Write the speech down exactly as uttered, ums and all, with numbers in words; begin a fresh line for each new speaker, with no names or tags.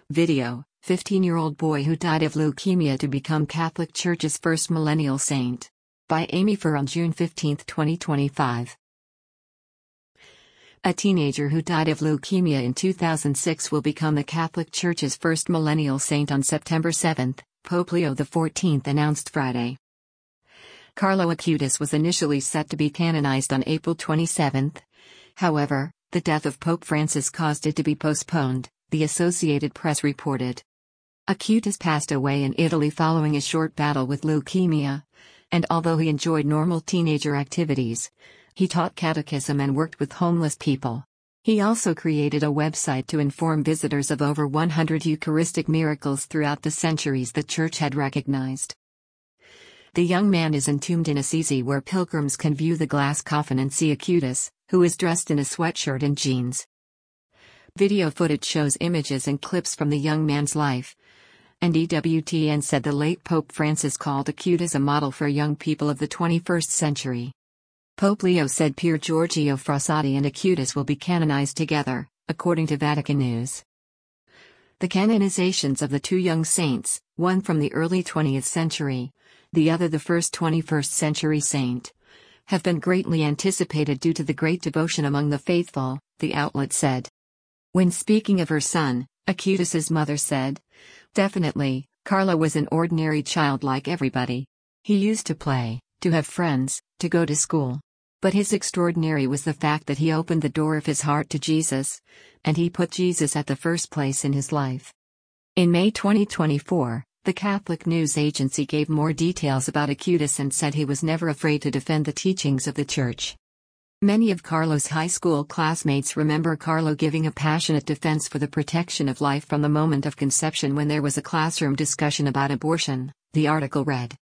Video, fifteen-year-old boy who died of leukemia to become Catholic Church's first millennial saint. By Amy Furr on June fifteenth, twenty twenty-five. A teenager who died of leukemia in two thousand six will become the Catholic Church's first millennial saint on September seventh, Pope Leo the fourteenth announced Friday. Carlo Acutis was initially set to be canonized on April twenty-seventh. However, the death of Pope Francis caused it to be postponed, the Associated Press reported. Acutis passed away in Italy following a short battle with leukemia, and although he enjoyed normal teenager activities, he taught catechism and worked with homeless people. He also created a website to inform visitors of over one hundred Eucharistic miracles throughout the centuries the Church had recognized. The young man is entombed in Assisi, where pilgrims can view the glass coffin and see Acutis, who is dressed in a sweatshirt and jeans. Video footage shows images and clips from the young man's life, and E W T N said the late Pope Francis called Acutis a model for young people of the twenty-first century. Pope Leo said Pier Giorgio Frassati and Acutis will be canonized together, according to Vatican News. The canonizations of the two young saints, one from the early twentieth century, the other the first twenty-first century saint, have been greatly anticipated due to the great devotion among the faithful, the outlet said. When speaking of her son, Acutis's mother said, "Definitely, Carlo was an ordinary child like everybody. He used to play, to have friends, to go to school. But his extraordinary was the fact that he opened the door of his heart to Jesus, and he put Jesus at the first place in his life." In May twenty twenty-four, the Catholic News Agency gave more details about Acutis and said he was never afraid to defend the teachings of the Church. Many of Carlo's high school classmates remember Carlo giving a passionate defense for the protection of life from the moment of conception when there was a classroom discussion about abortion, the article read.